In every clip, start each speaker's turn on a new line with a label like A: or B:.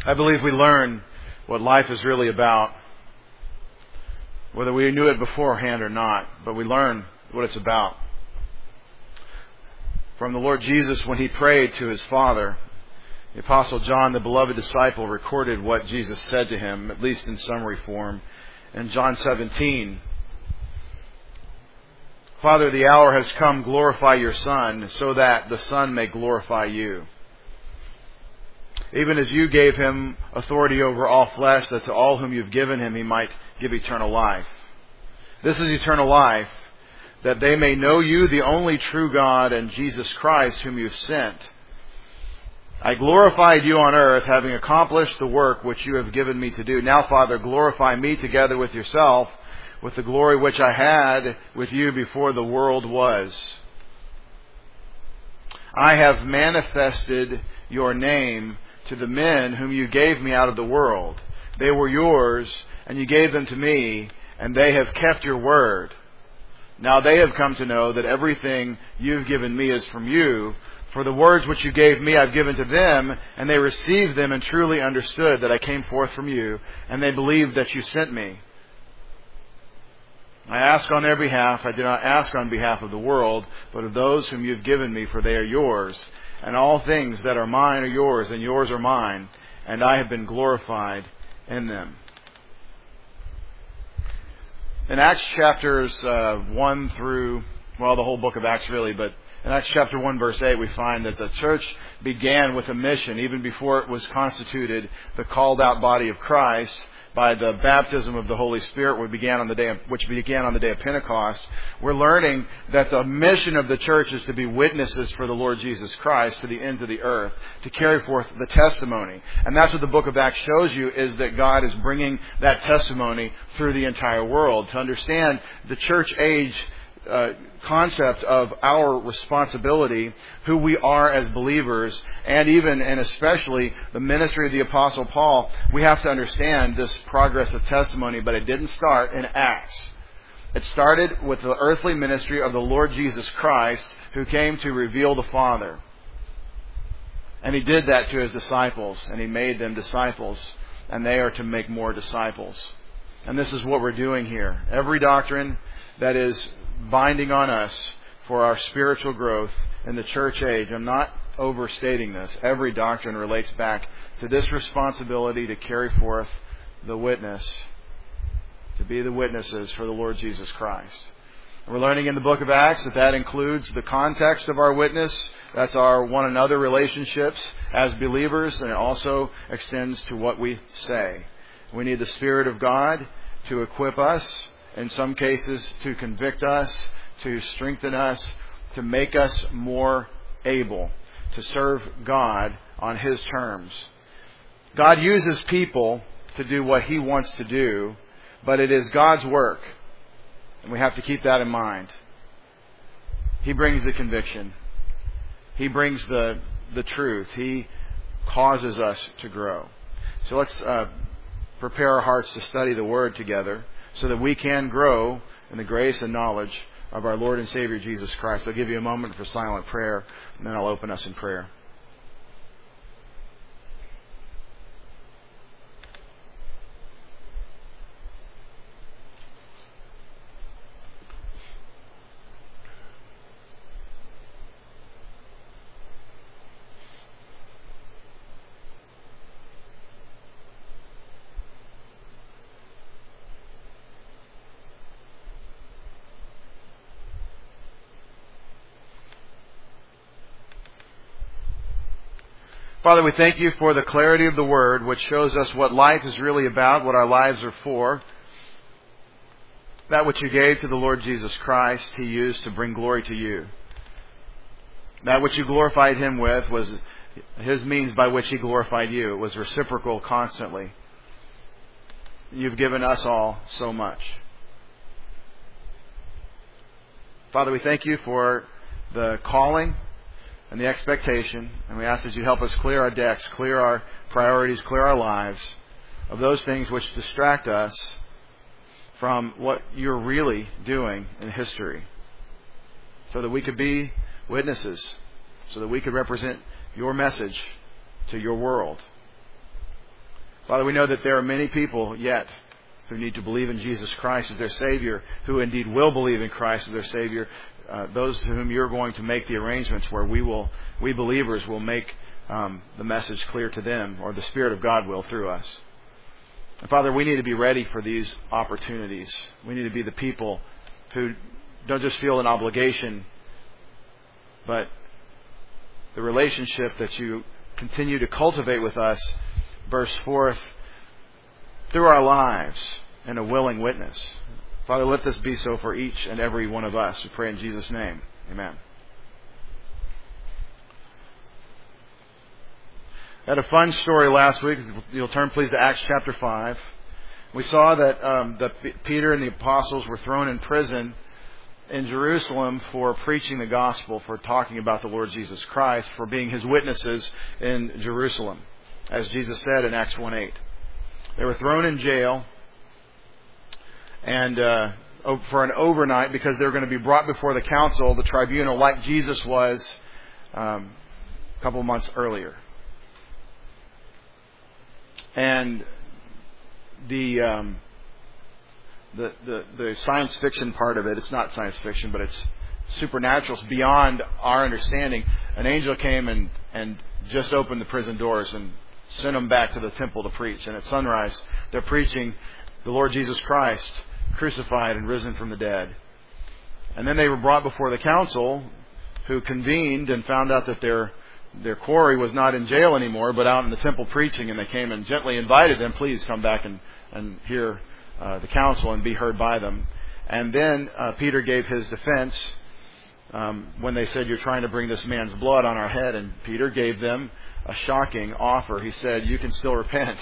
A: I believe we learn what life is really about, whether we knew it beforehand or not, but we learn what it's about. From the Lord Jesus, when He prayed to His Father, the Apostle John, the beloved disciple, recorded what Jesus said to him, at least in summary form, in John 17. Father, the hour has come, glorify your Son, so that the Son may glorify you. Even as you gave Him authority over all flesh, that to all whom you've given Him He might give eternal life. This is eternal life, that they may know you, the only true God, and Jesus Christ, whom you've sent. I glorified you on earth, having accomplished the work which you have given me to do. Now, Father, glorify me together with yourself, with the glory which I had with you before the world was. I have manifested your name to the men whom you gave me out of the world. They were yours, and you gave them to me, and they have kept your word. Now they have come to know that everything you've given me is from you. For the words which you gave me I've given to them, and they received them and truly understood that I came forth from you, and they believed that you sent me. I ask on their behalf. I do not ask on behalf of the world, but of those whom you've given me, for they are yours. And all things that are mine are yours, and yours are mine, and I have been glorified in them. In Acts chapters 1 through, the whole book of Acts really, but in Acts chapter 1 verse 8 we find that the church began with a mission even before it was constituted the called out body of Christ by the baptism of the Holy Spirit which began on the day of Pentecost. We're learning that the mission of the church is to be witnesses for the Lord Jesus Christ to the ends of the earth, to carry forth the testimony. And that's what the book of Acts shows you, is that God is bringing that testimony through the entire world. To understand the church age concept of our responsibility, who we are as believers, and even and especially the ministry of the Apostle Paul, we have to understand this progress of testimony. But it didn't start in Acts. It started with the earthly ministry of the Lord Jesus Christ, who came to reveal the Father. And He did that to His disciples, and He made them disciples, and they are to make more disciples. And this is what we're doing here. Every doctrine that is binding on us for our spiritual growth in the church age. I'm not overstating this. Every doctrine relates back to this responsibility to carry forth the witness, to be the witnesses for the Lord Jesus Christ. And we're learning in the book of Acts that includes the context of our witness. That's our one another relationships as believers, and it also extends to what we say. We need the Spirit of God to equip us, in some cases to convict us, to strengthen us, to make us more able to serve God on His terms. God uses people to do what He wants to do, but it is God's work, and we have to keep that in mind. He brings the conviction. He brings the truth. He causes us to grow. So let's prepare our hearts to study the Word together, so that we can grow in the grace and knowledge of our Lord and Savior Jesus Christ. I'll give you a moment for silent prayer, and then I'll open us in prayer. Father, we thank you for the clarity of the Word, which shows us what life is really about, what our lives are for. That which you gave to the Lord Jesus Christ, He used to bring glory to you. That which you glorified Him with was His means by which He glorified you. It was reciprocal constantly. You've given us all so much. Father, we thank you for the calling and the expectation, and we ask that you help us clear our decks, clear our priorities, clear our lives of those things which distract us from what you're really doing in history, so that we could be witnesses, so that we could represent your message to your world. Father, we know that there are many people yet who need to believe in Jesus Christ as their Savior, who indeed will believe in Christ as their Savior, those to whom you're going to make the arrangements where we believers will make the message clear to them, or the Spirit of God will through us. And Father, we need to be ready for these opportunities. We need to be the people who don't just feel an obligation, but the relationship that you continue to cultivate with us bursts forth through our lives in a willing witness. Father, let this be so for each and every one of us. We pray in Jesus' name. Amen. I had a fun story last week. You'll turn please to Acts chapter 5. We saw that Peter and the apostles were thrown in prison in Jerusalem for preaching the gospel, for talking about the Lord Jesus Christ, for being His witnesses in Jerusalem, as Jesus said in Acts 1:8. They were thrown in jail and for an overnight, because they were going to be brought before the council, the tribunal, like Jesus was a couple of months earlier. And the science fiction part of it, it's not science fiction, but it's supernatural. It's beyond our understanding. An angel came and just opened the prison doors and sent them back to the temple to preach. And at sunrise, they're preaching the Lord Jesus Christ, crucified and risen from the dead. And then they were brought before the council, who convened and found out that their quarry was not in jail anymore, but out in the temple preaching. And they came and gently invited them, please come back and hear the council and be heard by them. And then Peter gave his defense when they said, you're trying to bring this man's blood on our head. And Peter gave them a shocking offer. He said, you can still repent.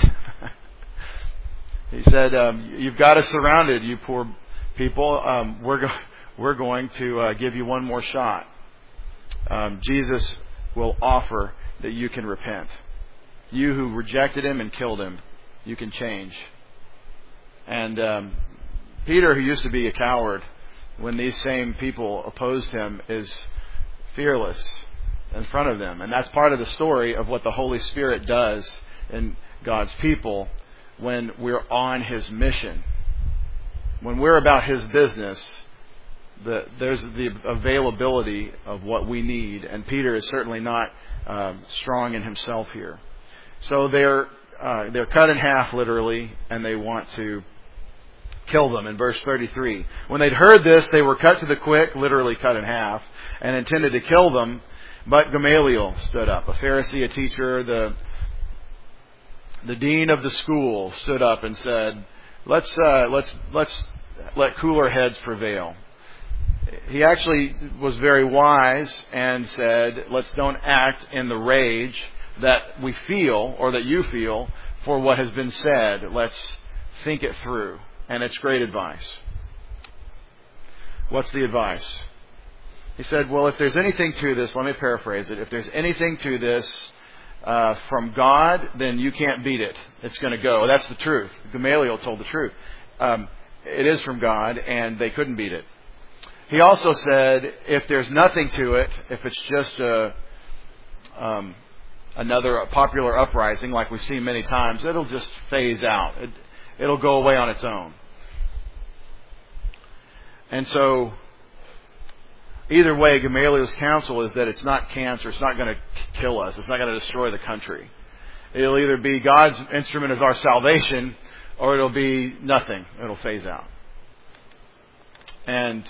A: He said, you've got us surrounded, you poor people. We're going to give you one more shot. Jesus will offer that you can repent. You who rejected Him and killed Him, you can change. And Peter, who used to be a coward when these same people opposed him, is fearless in front of them. And that's part of the story of what the Holy Spirit does in God's people when we're on His mission. When we're about His business, there's the availability of what we need. And Peter is certainly not strong in himself here. So they're cut in half literally, and they want to kill them in verse 33. When they'd heard this, they were cut to the quick, literally cut in half, and intended to kill them. But Gamaliel stood up, a Pharisee, a teacher, the dean of the school, stood up and said, let's let cooler heads prevail. He actually was very wise and said, let's don't act in the rage that we feel, or that you feel, for what has been said. Let's think it through. And it's great advice. What's the advice? He said, well, if there's anything to this, let me paraphrase it. If there's anything to this from God, then you can't beat it. It's going to go. That's the truth. Gamaliel told the truth. It is from God, and they couldn't beat it. He also said, if there's nothing to it, if it's just another popular uprising like we've seen many times, it'll just phase out. It'll go away on its own. And so, either way, Gamaliel's counsel is that it's not cancer. It's not going to kill us. It's not going to destroy the country. It'll either be God's instrument as our salvation, or it'll be nothing. It'll phase out. And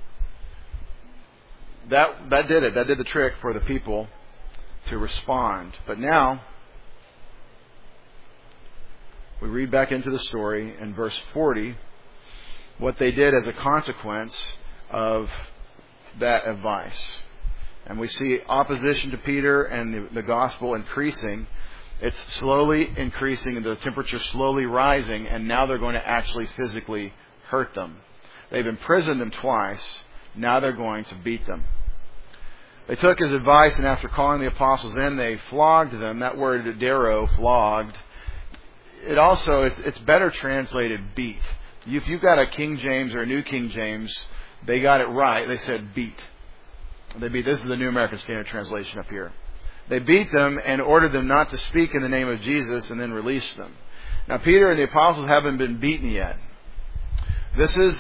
A: that did it. That did the trick for the people to respond. But now, we read back into the story in verse 40, what they did as a consequence of that advice. And we see opposition to Peter and the gospel increasing. It's slowly increasing, and the temperature slowly rising, and now they're going to actually physically hurt them. They've imprisoned them twice. Now they're going to beat them. They took his advice, and after calling the apostles in, they flogged them. That word, dero, flogged, it's better translated beat. If you've got a King James or a New King James, they got it right. They said beat. This is the New American Standard Translation up here. They beat them and ordered them not to speak in the name of Jesus, and then released them. Now, Peter and the apostles haven't been beaten yet. This is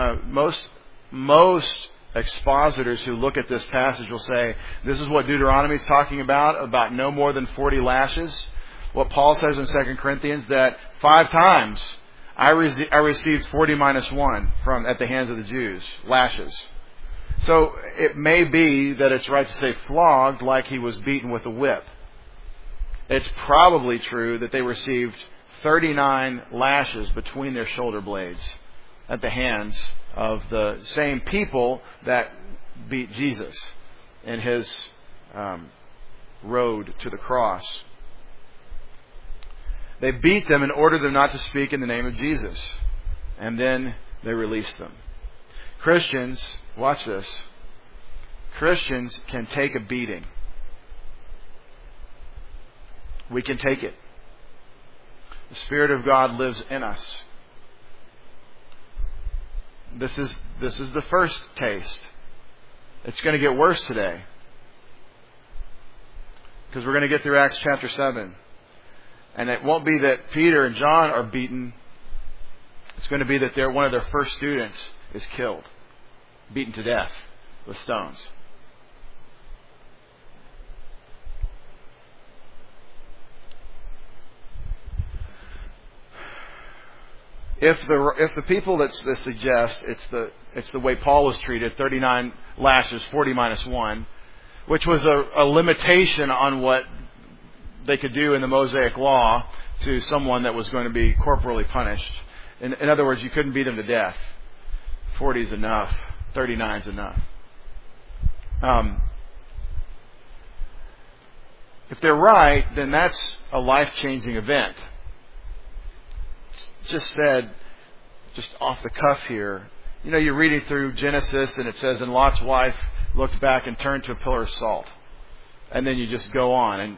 A: most expositors who look at this passage will say this is what Deuteronomy is talking about no more than 40 lashes. What Paul says in 2 Corinthians, that 5 times I received 40 minus 1 at the hands of the Jews, lashes. So it may be that it's right to say flogged like he was beaten with a whip. It's probably true that they received 39 lashes between their shoulder blades at the hands of the same people that beat Jesus in his road to the cross. They beat them and ordered them not to speak in the name of Jesus. And then they released them. Christians, watch this. Christians can take a beating. We can take it. The Spirit of God lives in us. This is the first taste. It's going to get worse today. Because we're going to get through Acts chapter 7. And it won't be that Peter and John are beaten. It's going to be that one of their first students is killed. Beaten to death with stones. If the people that suggest it's the way Paul was treated, 39 lashes, 40 minus 1, which was a limitation on what they could do in the Mosaic Law to someone that was going to be corporally punished. In other words, you couldn't beat them to death. 40 is enough. 39 is enough. If they're right, then that's a life-changing event. Just said, just off the cuff here, you're reading through Genesis and it says, and Lot's wife looked back and turned to a pillar of salt. And then you just go on. And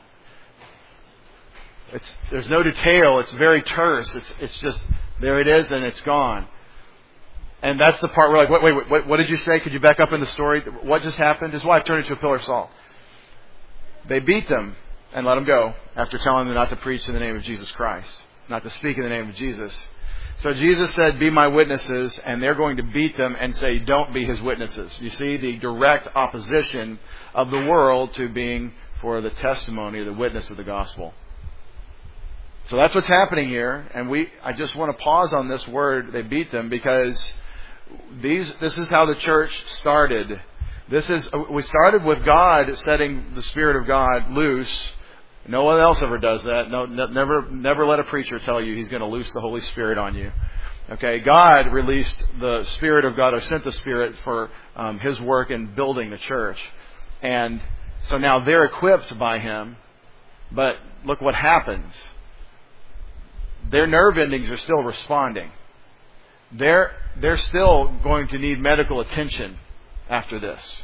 A: there's no detail. It's very terse. It's just, there it is and it's gone. And that's the part where wait, what did you say? Could you back up in the story? What just happened? His wife turned into a pillar of salt. They beat them and let them go after telling them not to preach in the name of Jesus Christ. Not to speak in the name of Jesus. So Jesus said, be my witnesses, and they're going to beat them and say, don't be his witnesses. You see the direct opposition of the world to being for the testimony, the witness of the gospel. So that's what's happening here, and I just want to pause on this word, they beat them, because this is how the church started. We started with God setting the Spirit of God loose. No one else ever does that. No, never let a preacher tell you he's going to loose the Holy Spirit on you. Okay, God released the Spirit of God, or sent the Spirit for his work in building the church. And so now they're equipped by him. But look what happens. Their nerve endings are still responding. They're still going to need medical attention after this.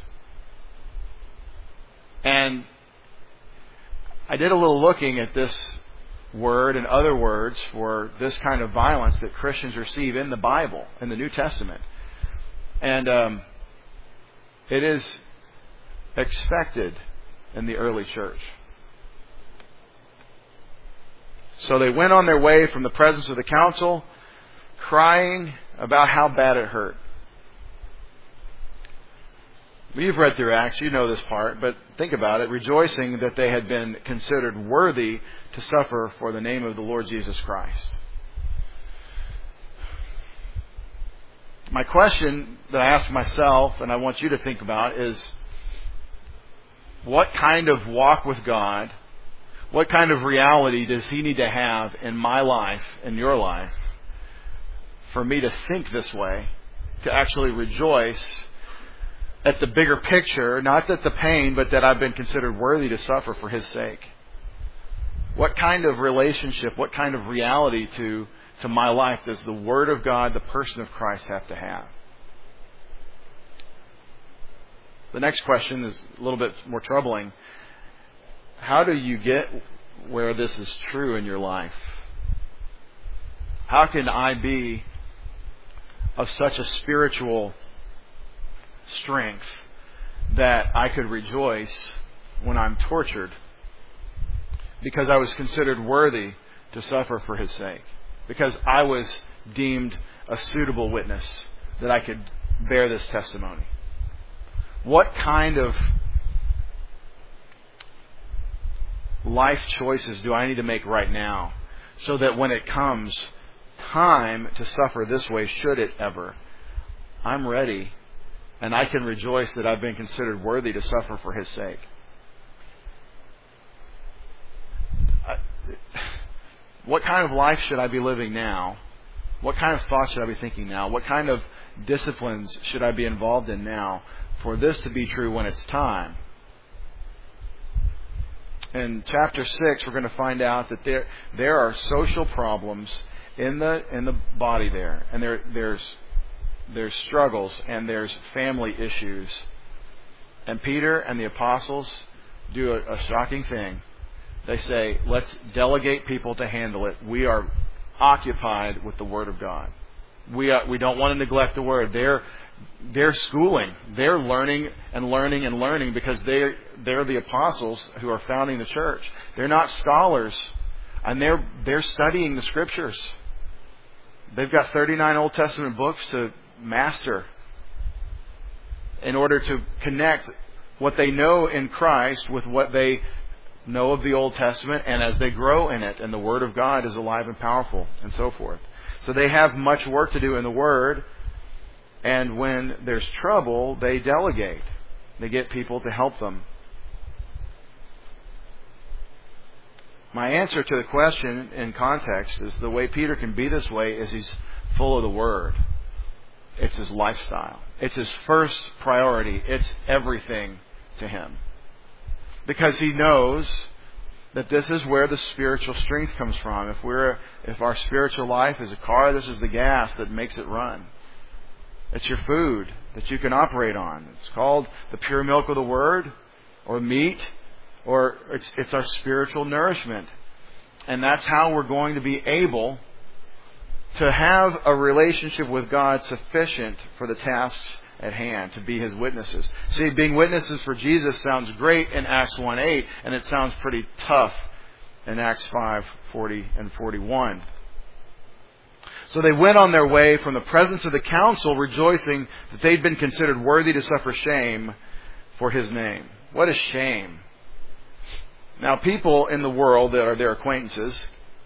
A: And I did a little looking at this word and other words for this kind of violence that Christians receive in the Bible, in the New Testament. And it is expected in the early church. So they went on their way from the presence of the council, crying about how bad it hurt. You've read through Acts, you know this part, but think about it. Rejoicing that they had been considered worthy to suffer for the name of the Lord Jesus Christ. My question that I ask myself, and I want you to think about, is what kind of walk with God, what kind of reality does He need to have in my life, in your life, for me to think this way, to actually rejoice at the bigger picture, not that the pain, but that I've been considered worthy to suffer for His sake? What kind of relationship, what kind of reality to my life does the Word of God, the person of Christ, have to have? The next question is a little bit more troubling. How do you get where this is true in your life? How can I be of such a spiritual strength that I could rejoice when I'm tortured because I was considered worthy to suffer for His sake, because I was deemed a suitable witness that I could bear this testimony. What kind of life choices do I need to make right now so that when it comes time to suffer this way, should it ever, I'm ready and I can rejoice that I've been considered worthy to suffer for His sake? What kind of life should I be living now? What kind of thoughts should I be thinking now? What kind of disciplines should I be involved in now for this to be true when it's time? In chapter 6, we're going to find out that there are social problems in the body there, and there's struggles and there's family issues. And Peter and the apostles do a shocking thing. They say, let's delegate people to handle it. We are occupied with the Word of God. We don't want to neglect the Word. They're schooling. They're learning and learning and learning because they're the apostles who are founding the church. They're not scholars, and they're studying the Scriptures. They've got 39 Old Testament books to master in order to connect what they know in Christ with what they know of the Old Testament, and as they grow in it, and the Word of God is alive and powerful, and so forth. So they have much work to do in the Word, and when there's trouble, they delegate. They get people to help them. My answer to the question in context is the way Peter can be this way is he's full of the Word. It's his lifestyle. It's his first priority. It's everything to him. Because he knows that this is where the spiritual strength comes from. If our spiritual life is a car, this is the gas that makes it run. It's your food that you can operate on. It's called the pure milk of the Word, or meat, or it's our spiritual nourishment. And that's how we're going to be able to have a relationship with God sufficient for the tasks at hand, to be His witnesses. See, being witnesses for Jesus sounds great in Acts 1:8, and it sounds pretty tough in Acts 5:40 and 41. So they went on their way from the presence of the council, rejoicing that they'd been considered worthy to suffer shame for His name. What is shame? Now, people in the world that are their acquaintances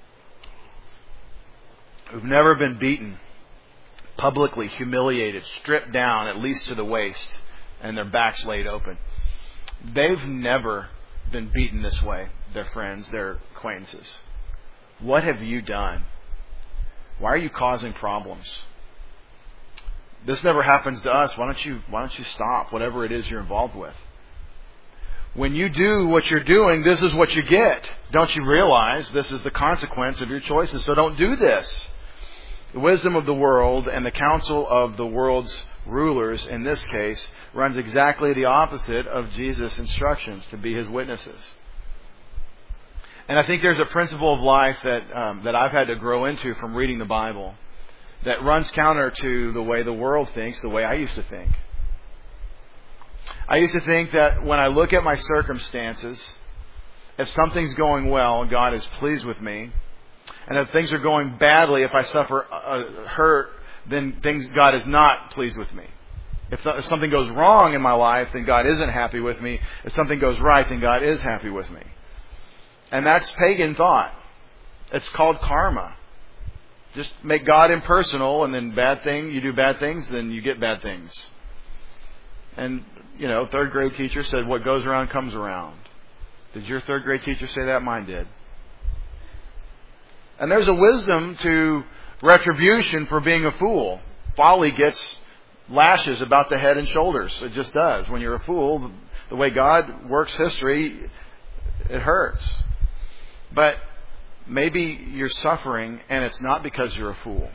A: who've never been beaten, publicly humiliated, stripped down at least to the waist, and their backs laid open. They've never been beaten this way, their friends, their acquaintances. What have you done? Why are you causing problems? This never happens to us. Why don't you stop whatever it is you're involved with? When you do what you're doing, this is what you get. Don't you realize this is the consequence of your choices? So don't do this. The wisdom of the world and the counsel of the world's rulers, in this case, runs exactly the opposite of Jesus' instructions to be His witnesses. And I think there's a principle of life that I've had to grow into from reading the Bible that runs counter to the way the world thinks, the way I used to think. I used to think that when I look at my circumstances, if something's going well, God is pleased with me. And if things are going badly, if I suffer hurt, then God is not pleased with me. If something goes wrong in my life, then God isn't happy with me. If something goes right, then God is happy with me. And that's pagan thought. It's called karma. Just make God impersonal, and then you do bad things, then you get bad things. And, third grade teacher said, what goes around comes around. Did your third grade teacher say that? Mine did. And there's a wisdom to retribution for being a fool. Folly gets lashes about the head and shoulders. It just does. When you're a fool, the way God works history, it hurts. But maybe you're suffering and it's not because you're a fool.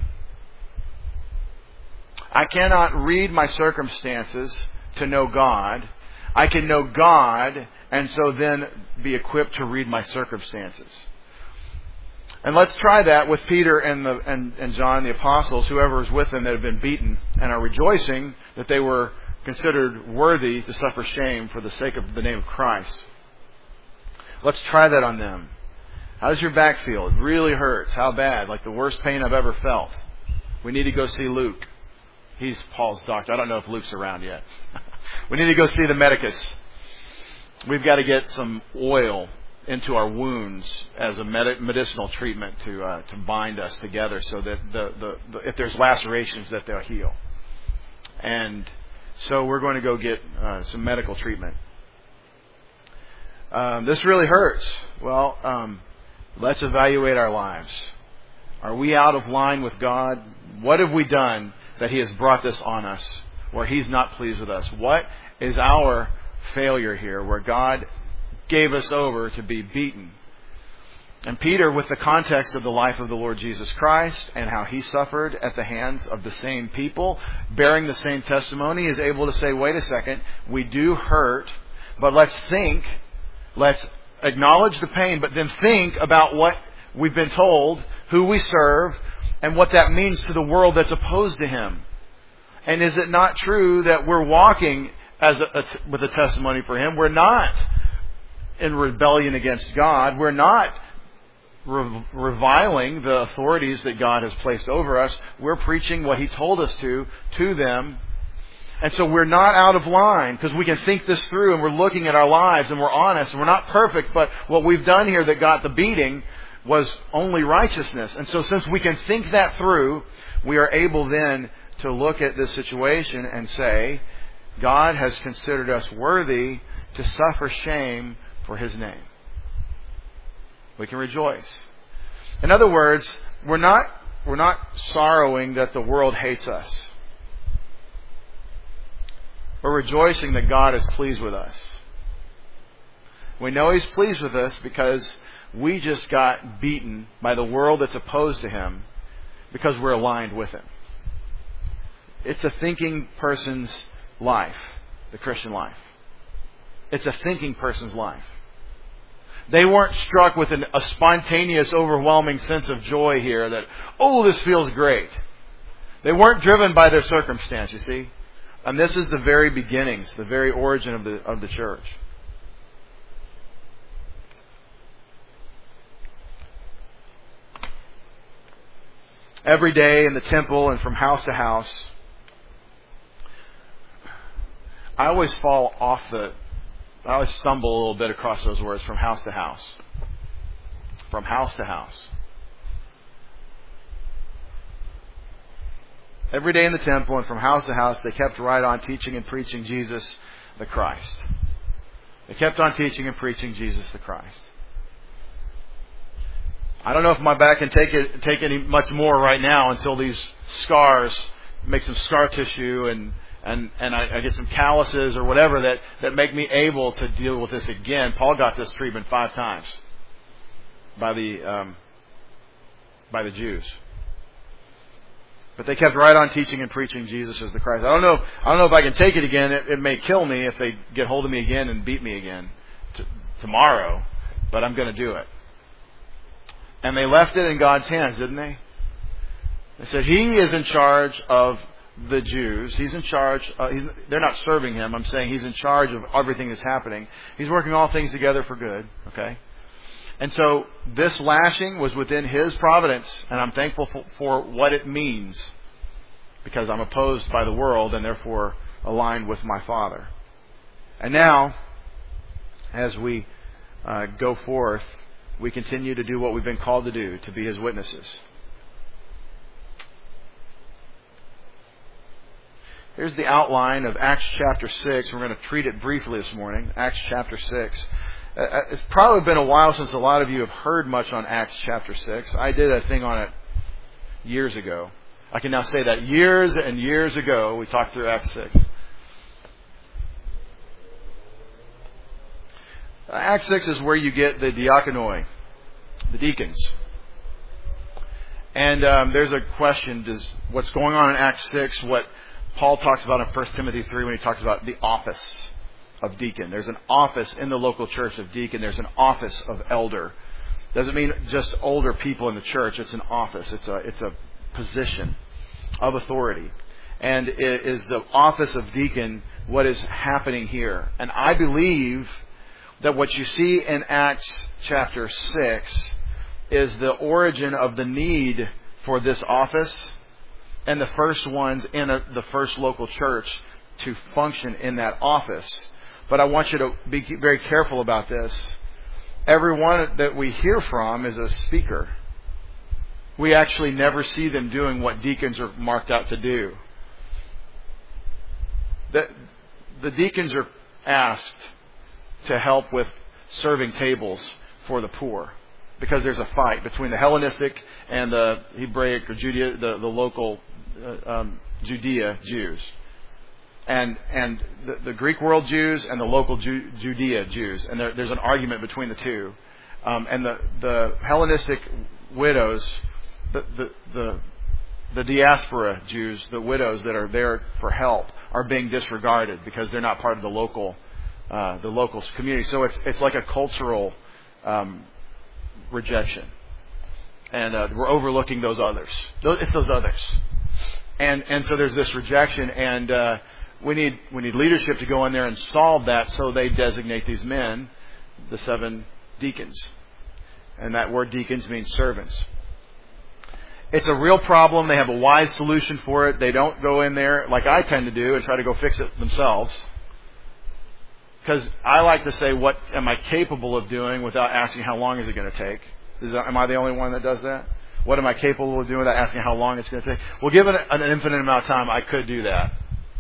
A: I cannot read my circumstances to know God. I can know God and so then be equipped to read my circumstances. And let's try that with Peter and John, the apostles, whoever was with them that have been beaten and are rejoicing that they were considered worthy to suffer shame for the sake of the name of Christ. Let's try that on them. How does your back feel? It really hurts. How bad? Like the worst pain I've ever felt. We need to go see Luke. He's Paul's doctor. I don't know if Luke's around yet. We need to go see the medicus. We've got to get some oil into our wounds as a medicinal treatment to bind us together so that the if there's lacerations that they'll heal. And so we're going to go get some medical treatment. This really hurts. Well, let's evaluate our lives. Are we out of line with God? What have we done that He has brought this on us where He's not pleased with us? What is our failure here where God gave us over to be beaten? And Peter, with the context of the life of the Lord Jesus Christ and how He suffered at the hands of the same people, bearing the same testimony, is able to say, wait a second, we do hurt, but let's acknowledge the pain, but then think about what we've been told, who we serve, and what that means to the world that's opposed to Him. And is it not true that we're walking with a testimony for Him? We're not in rebellion against God. We're not reviling the authorities that God has placed over us. We're preaching what He told us to them. And so we're not out of line because we can think this through and we're looking at our lives and we're honest and we're not perfect, but what we've done here that got the beating was only righteousness. And so since we can think that through, we are able then to look at this situation and say, God has considered us worthy to suffer shame for His name. We can rejoice. In other words, we're not sorrowing that the world hates us. We're rejoicing that God is pleased with us. We know He's pleased with us because we just got beaten by the world that's opposed to Him because we're aligned with Him. It's a thinking person's life, the Christian life. It's a thinking person's life. They weren't struck with a spontaneous, overwhelming sense of joy here that, oh, this feels great. They weren't driven by their circumstance, you see. And this is the very beginnings, the very origin of the church. Every day in the temple and from house to house, I always stumble a little bit across those words, from house to house. From house to house. Every day in the temple and from house to house, they kept right on teaching and preaching Jesus the Christ. They kept on teaching and preaching Jesus the Christ. I don't know if my back can take any much more right now until these scars make some scar tissue and I get some calluses or whatever that make me able to deal with this again. Paul got this treatment 5 times by the Jews. But they kept right on teaching and preaching Jesus as the Christ. I don't know if I can take it again. It may kill me if they get hold of me again and beat me again tomorrow, but I'm going to do it. And they left it in God's hands, didn't they? They said, He is in charge of the Jews. He's in charge. They're not serving Him. I'm saying He's in charge of everything that's happening. He's working all things together for good. Okay? And so this lashing was within His providence, and I'm thankful for what it means because I'm opposed by the world and therefore aligned with my Father. And now, as we go forth, we continue to do what we've been called to do, to be His witnesses. Here's the outline of Acts chapter 6. We're going to treat it briefly this morning. Acts chapter 6. It's probably been a while since a lot of you have heard much on Acts chapter 6. I did a thing on it years ago. I can now say that years and years ago we talked through Acts 6. Acts 6 is where you get the diakonoi, the deacons. And there's a question, does what's going on in Acts 6, what Paul talks about in 1 Timothy 3 when he talks about the office of deacon. There's an office in the local church of deacon. There's an office of elder. Doesn't mean just older people in the church. It's an office. It's a position of authority. And it is the office of deacon what is happening here. And I believe that what you see in Acts chapter 6 is the origin of the need for this office and the first ones in the first local church to function in that office. But I want you to be very careful about this. Everyone that we hear from is a speaker. We actually never see them doing what deacons are marked out to do. The deacons are asked to help with serving tables for the poor, because there's a fight between the Hellenistic and the Hebraic or Judea, the local Judea Jews, and the Greek world Jews and the local Judea Jews, and there's an argument between the two. And the Hellenistic widows, the diaspora Jews, the widows that are there for help, are being disregarded because they're not part of the local community. So it's like a cultural rejection, and we're overlooking those others. It's those others, and so there's this rejection, and we need leadership to go in there and solve that. So they designate these men, the 7 deacons, and that word deacons means servants. It's a real problem. They have a wise solution for it. They don't go in there like I tend to do and try to go fix it themselves. Because I like to say, what am I capable of doing without asking how long is it going to take? Am I the only one that does that? What am I capable of doing without asking how long it's going to take? Well, given an infinite amount of time, I could do that.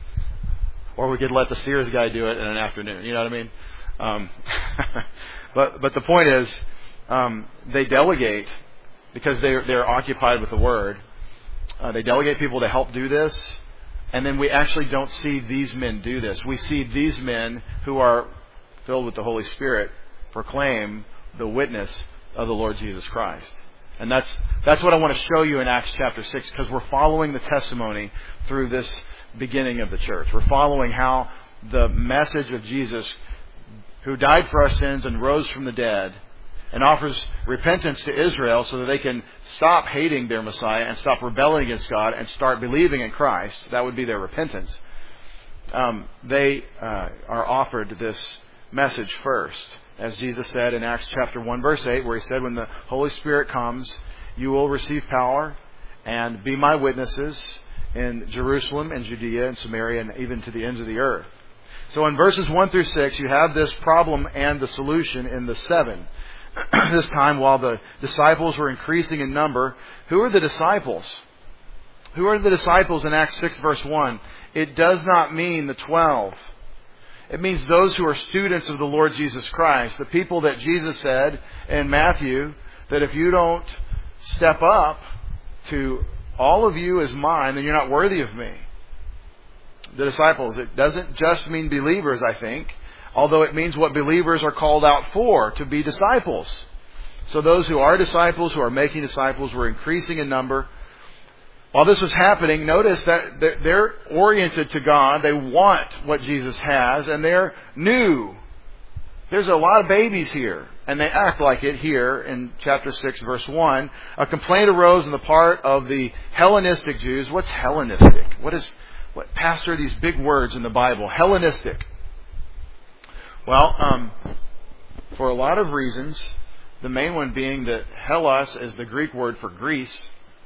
A: Or we could let the Sears guy do it in an afternoon. You know what I mean? But the point is, they delegate because they're occupied with the Word. They delegate people to help do this. And then we actually don't see these men do this. We see these men who are filled with the Holy Spirit proclaim the witness of the Lord Jesus Christ. And that's what I want to show you in Acts chapter 6, because we're following the testimony through this beginning of the church. We're following how the message of Jesus, who died for our sins and rose from the dead, and offers repentance to Israel so that they can stop hating their Messiah and stop rebelling against God and start believing in Christ. That would be their repentance. They are offered this message first. As Jesus said in Acts chapter 1 verse 8, where He said, when the Holy Spirit comes, you will receive power and be my witnesses in Jerusalem and Judea and Samaria and even to the ends of the earth. So in verses 1 through 6, you have this problem and the solution in the 7. This time, while the disciples were increasing in number, who are the disciples? Who are the disciples in Acts 6 verse 1? It does not mean the 12. It means those who are students of the Lord Jesus Christ. The people that Jesus said in Matthew that if you don't step up to all of you is mine, then you're not worthy of me. The disciples. It doesn't just mean believers, I think. Although it means what believers are called out for, to be disciples. So those who are disciples, who are making disciples, were increasing in number. While this was happening, notice that they're oriented to God. They want what Jesus has, and they're new. There's a lot of babies here, and they act like it here in chapter 6, verse 1. A complaint arose on the part of the Hellenistic Jews. What's Hellenistic? What pastor, these big words in the Bible? Hellenistic. Well, for a lot of reasons, the main one being that Hellas is the Greek word for Greece.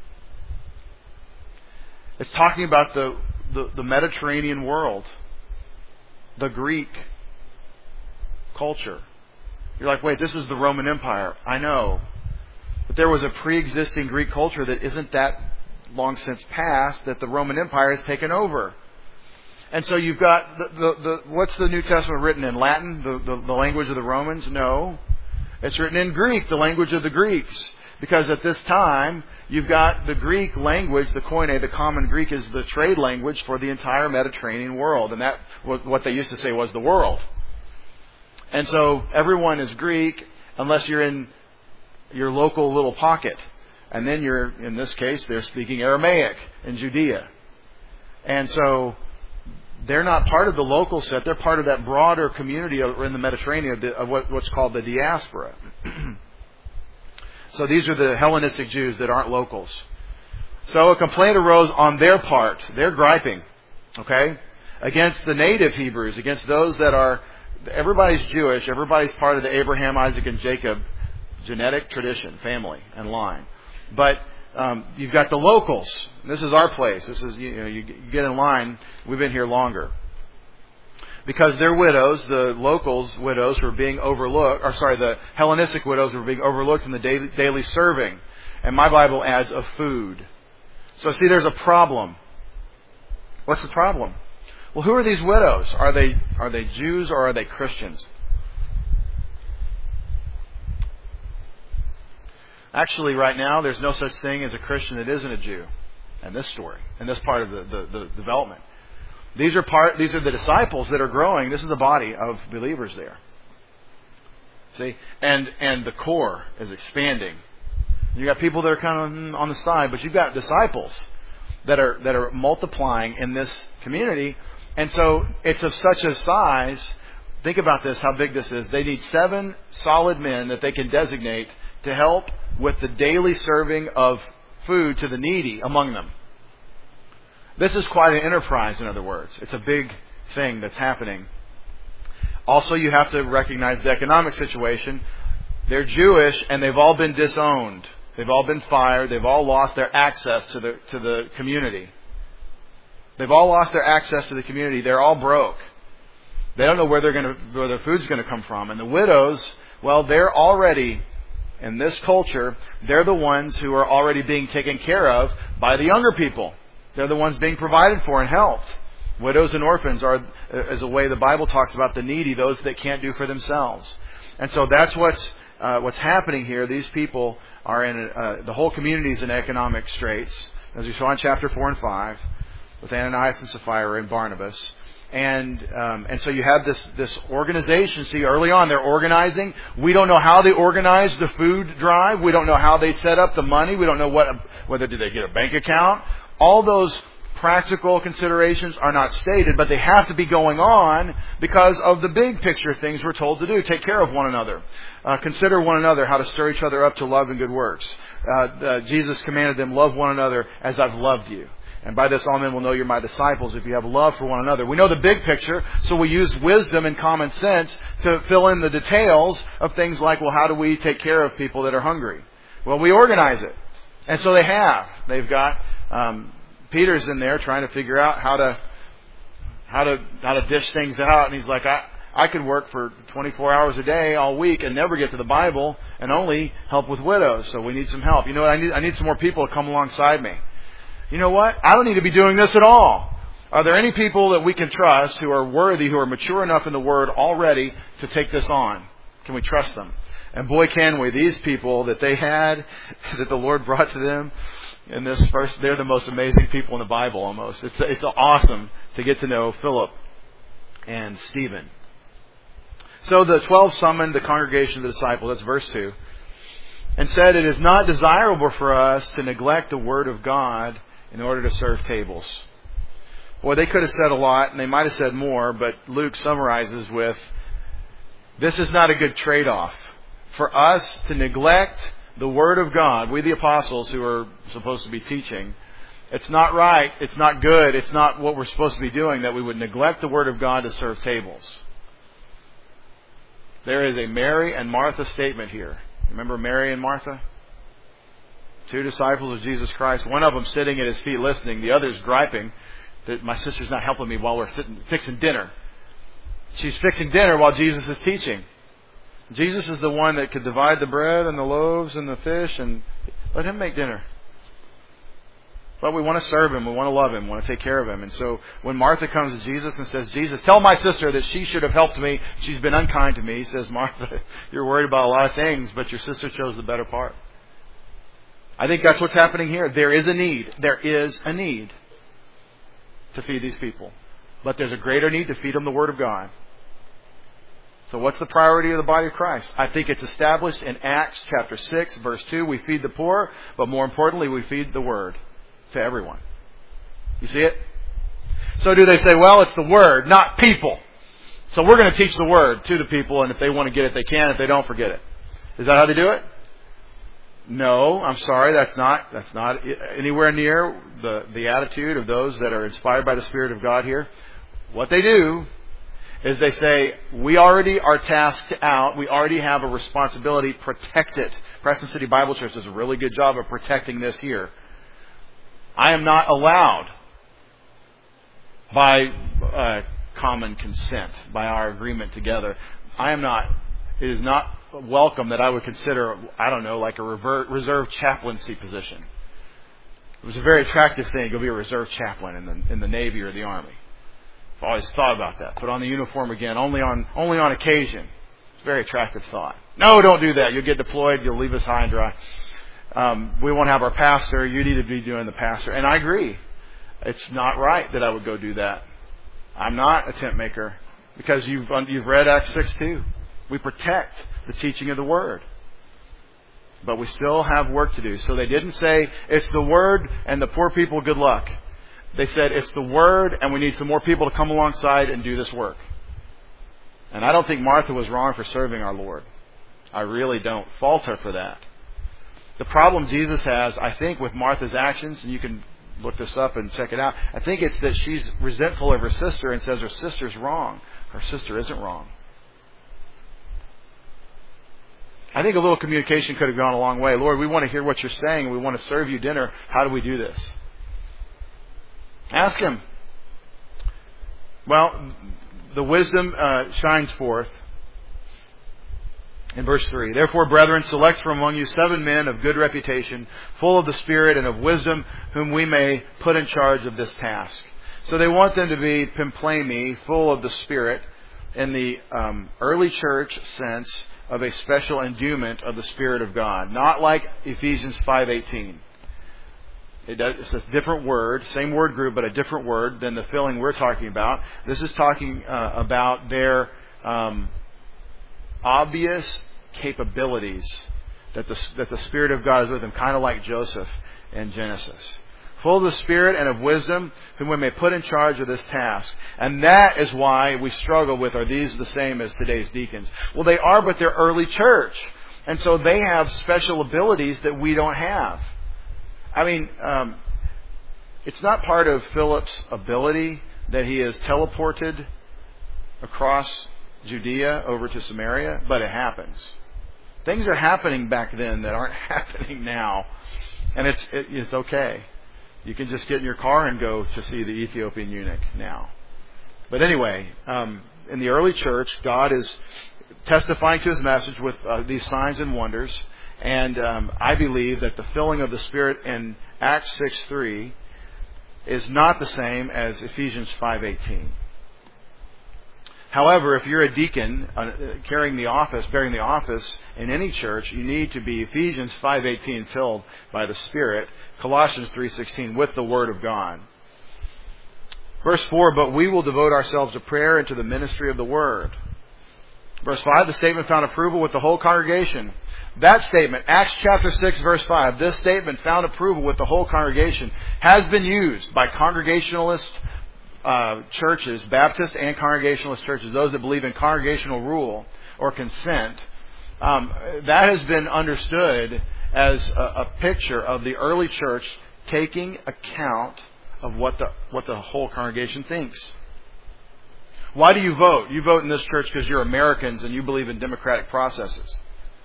A: It's talking about the Mediterranean world, the Greek culture. You're like, wait, this is the Roman Empire. I know. But there was a pre-existing Greek culture that isn't that long since past that the Roman Empire has taken over. And so you've got what's the New Testament written in? Latin, the language of the Romans? No. It's written in Greek, the language of the Greeks. Because at this time, you've got the Greek language, the Koine, the common Greek, is the trade language for the entire Mediterranean world. And that, what they used to say was the world. And so everyone is Greek unless you're in your local little pocket. And then in this case, they're speaking Aramaic in Judea. And so they're not part of the local set. They're part of that broader community in the Mediterranean of what's called the diaspora. So these are the Hellenistic Jews that aren't locals. So a complaint arose on their part. They're griping, okay, against the native Hebrews, against those that are, everybody's Jewish, everybody's part of the Abraham, Isaac, and Jacob genetic tradition, family, and line. But you've got the locals. This is our place. This is, you get in line. We've been here longer. Because they're widows, the locals' widows were being overlooked, the Hellenistic widows were being overlooked in the daily serving. And my Bible adds of food. So see, there's a problem. What's the problem? Well, who are these widows? Are they Jews or are they Christians? Actually, right now, there's no such thing as a Christian that isn't a Jew in this story, in this part of the development. These are the disciples that are growing. This is the body of believers there. See? And the core is expanding. You got people that are kind of on the side, but you've got disciples that are multiplying in this community. And so it's of such a size. Think about this, how big this is. They need 7 solid men that they can designate to help with the daily serving of food to the needy among them. This is quite an enterprise, in other words. It's a big thing that's happening. Also, you have to recognize the economic situation. They're Jewish and they've all been disowned. They've all been fired. They've all lost their access to the community. They've all lost their access to the community. They're all broke. They don't know where their food's going to come from. And the widows, well, they're already, in this culture, they're the ones who are already being taken care of by the younger people. They're the ones being provided for and helped. Widows and orphans is a way the Bible talks about the needy, those that can't do for themselves. And so that's what's happening here. These people are in the whole community is in economic straits, as we saw in chapter 4 and 5, with Ananias and Sapphira and Barnabas. And so you have this organization. See, early on they're organizing. We don't know how they organized the food drive. We don't know how they set up the money. We don't know whether did they get a bank account. All those practical considerations are not stated, but they have to be going on because of the big picture things we're told to do. Take care of one another. Consider one another, how to stir each other up to love and good works. Jesus commanded them, love one another as I've loved you. And by this all men will know you're my disciples if you have love for one another. We know the big picture, so we use wisdom and common sense to fill in the details of things like, well, how do we take care of people that are hungry? Well, we organize it. And so they have. They've got Peter's in there trying to figure out how to dish things out, and he's like, I could work for 24 hours a day all week and never get to the Bible and only help with widows. So we need some help. You know what? I need some more people to come alongside me. You know what? I don't need to be doing this at all. Are there any people that we can trust who are worthy, who are mature enough in the Word already to take this on? Can we trust them? And boy, can we. These people that they had, that the Lord brought to them in this first, they're the most amazing people in the Bible almost. It's awesome to get to know Philip and Stephen. So the 12 summoned the congregation of the disciples, that's verse 2, and said, it is not desirable for us to neglect the Word of God in order to serve tables. Boy, they could have said a lot, and they might have said more, but Luke summarizes with, this is not a good trade-off. For us to neglect the Word of God, we the apostles who are supposed to be teaching, it's not right, it's not good, it's not what we're supposed to be doing, that we would neglect the Word of God to serve tables. There is a Mary and Martha statement here. Remember Mary and Martha? 2 disciples of Jesus Christ. One of them sitting at His feet listening. The other's griping that my sister's not helping me while we're fixing dinner. She's fixing dinner while Jesus is teaching. Jesus is the one that could divide the bread and the loaves and the fish, and let Him make dinner. But we want to serve Him. We want to love Him. We want to take care of Him. And so when Martha comes to Jesus and says, Jesus, tell my sister that she should have helped me. She's been unkind to me. He says, Martha, you're worried about a lot of things, but your sister chose the better part. I think that's what's happening here. There is a need. There is a need to feed these people. But there's a greater need to feed them the Word of God. So what's the priority of the body of Christ? I think it's established in Acts chapter 6, verse 2. We feed the poor, but more importantly, we feed the Word to everyone. You see it? So do they say, well, it's the Word, not people. So we're going to teach the Word to the people, and if they want to get it, they can. If they don't, forget it. Is that how they do it? No, I'm sorry, that's not anywhere near the attitude of those that are inspired by the Spirit of God here. What they do is they say, we already are tasked out. We already have a responsibility. Protect it. Preston City Bible Church does a really good job of protecting this here. I am not allowed, by common consent, by our agreement together, it is not welcome that I would consider, like a reserve chaplaincy position. It was a very attractive thing to be a reserve chaplain in the Navy or the Army. I've always thought about that. Put on the uniform again, only on occasion. It's a very attractive thought. No, don't do that. You'll get deployed. You'll leave us high and dry. We won't have our pastor. You need to be doing the pastor. And I agree. It's not right that I would go do that. I'm not a tent maker, because you've read Acts 6:2. We protect the teaching of the Word. But we still have work to do. So they didn't say, it's the Word and the poor people, good luck. They said, it's the Word and we need some more people to come alongside and do this work. And I don't think Martha was wrong for serving our Lord. I really don't fault her for that. The problem Jesus has, I think, with Martha's actions, and you can look this up and check it out, I think it's that she's resentful of her sister and says her sister's wrong. Her sister isn't wrong. I think a little communication could have gone a long way. Lord, we want to hear what you're saying. We want to serve you dinner. How do we do this? Ask Him. Well, the wisdom shines forth in verse 3. Therefore, brethren, select from among you 7 men of good reputation, full of the Spirit and of wisdom, whom we may put in charge of this task. So they want them to be pimplemi, full of the Spirit, in the early church sense of a special endowment of the Spirit of God. Not like Ephesians 5:18. It's a different word, same word group, but a different word than the filling we're talking about. This is talking about their obvious capabilities that the Spirit of God is with them, kind of like Joseph in Genesis. Full of the Spirit and of wisdom, whom we may put in charge of this task. And that is why we struggle with, are these the same as today's deacons? Well, they are, but they're early church. And so they have special abilities that we don't have. I mean, it's not part of Philip's ability that he is teleported across Judea over to Samaria, but it happens. Things are happening back then that aren't happening now. And it's okay. You can just get in your car and go to see the Ethiopian eunuch now. But anyway, in the early church, God is testifying to His message with these signs and wonders. And I believe that the filling of the Spirit in Acts 6:3 is not the same as Ephesians 5:18. However, if you're a deacon bearing the office in any church, you need to be Ephesians 5:18 filled by the Spirit, Colossians 3:16 with the Word of God. Verse 4, but we will devote ourselves to prayer and to the ministry of the Word. Verse 5, the statement found approval with the whole congregation. That statement, Acts chapter 6, verse 5, this statement found approval with the whole congregation, has been used by Congregationalist churches, Baptist and Congregationalist churches, those that believe in congregational rule or consent. That has been understood as a picture of the early church taking account of what the whole congregation thinks. Why do you vote? You vote in this church because you're Americans and you believe in democratic processes.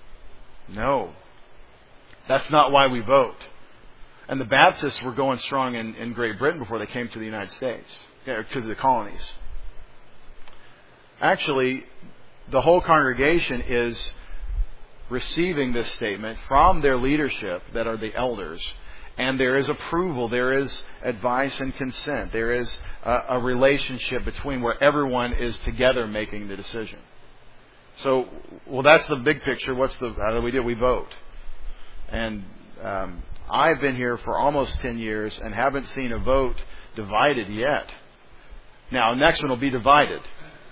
A: No. That's not why we vote. And the Baptists were going strong in Great Britain before they came to the United States, to the colonies. Actually, the whole congregation is receiving this statement from their leadership, that are the elders. And there is approval, there is advice and consent. There is a relationship between where everyone is together making the decision. So, well, that's the big picture. How do we do? We vote. And I've been here for almost 10 years and haven't seen a vote divided yet. Now, next one will be divided.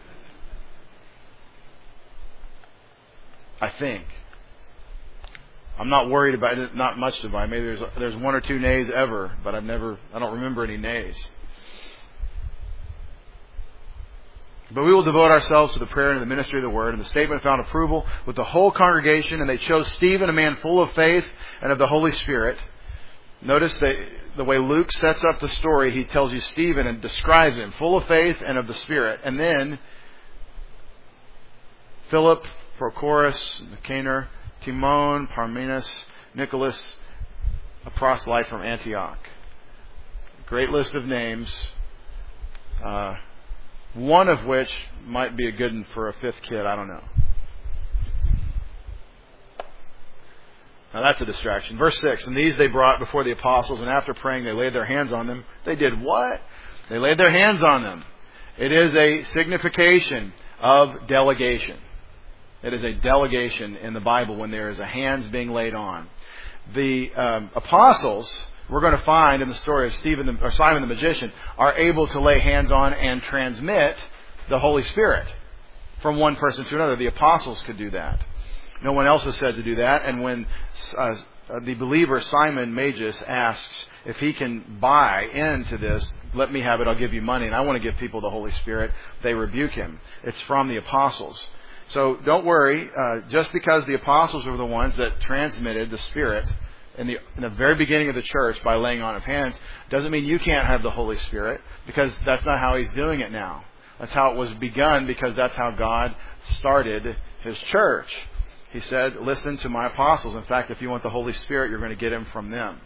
A: I think. I'm not worried about it, not much divided. Maybe there's 1 or 2 nays ever, but I don't remember any nays. But we will devote ourselves to the prayer and the ministry of the Word. And the statement found approval with the whole congregation. And they chose Stephen, a man full of faith and of the Holy Spirit. Notice the way Luke sets up the story. He tells you Stephen and describes him, full of faith and of the Spirit. And then Philip, Prochorus, Nicanor, Timon, Parmenas, Nicholas, a proselyte from Antioch. Great list of names. One of which might be a good one for a fifth kid. I don't know. Now that's a distraction. Verse 6, and these they brought before the apostles, and after praying they laid their hands on them. They did what? They laid their hands on them. It is a signification of delegation. It is a delegation in the Bible when there is a hands being laid on. The apostles, we're going to find in the story of Simon the magician, are able to lay hands on and transmit the Holy Spirit from one person to another. The apostles could do that. No one else is said to do that. And when the believer Simon Magus asks if he can buy into this, let me have it, I'll give you money, and I want to give people the Holy Spirit, they rebuke him. It's from the apostles. So don't worry, just because the apostles were the ones that transmitted the Spirit in the very beginning of the church by laying on of hands, doesn't mean you can't have the Holy Spirit, because that's not how He's doing it now. That's how it was begun, because that's how God started His church. He said, listen to my apostles. In fact, if you want the Holy Spirit, you're going to get Him from them.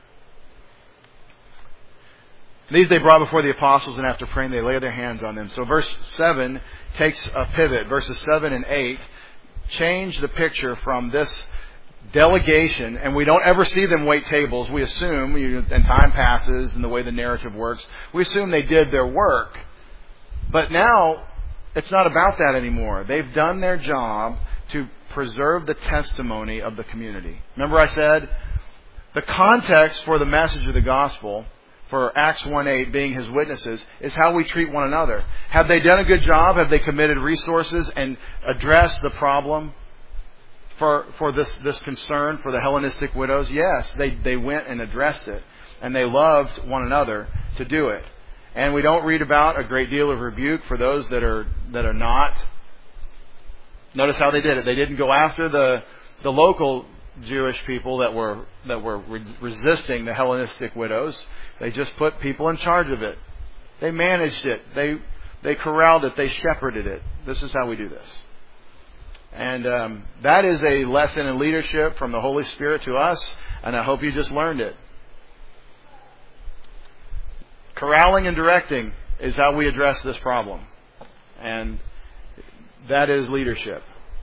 A: These they brought before the apostles, and after praying, they laid their hands on them. So verse 7 takes a pivot. Verses 7 and 8 change the picture from this delegation, and we don't ever see them wait tables. We assume, and time passes and the way the narrative works, we assume they did their work. But now, it's not about that anymore. They've done their job to preserve the testimony of the community. Remember I said, the context for the message of the gospel, for Acts 1:8 being His witnesses, is how we treat one another. Have they done a good job? Have they committed resources and addressed the problem for this concern for the Hellenistic widows? Yes, they went and addressed it, and they loved one another to do it. And we don't read about a great deal of rebuke for those that are not. Notice how they did it. They didn't go after the local Jewish people that were resisting the Hellenistic widows. They just put people in charge of it. They managed it. They corralled it. They shepherded it. This is how we do this. And that is a lesson in leadership from the Holy Spirit to us, and I hope you just learned it. Corralling and directing is how we address this problem. And that is leadership.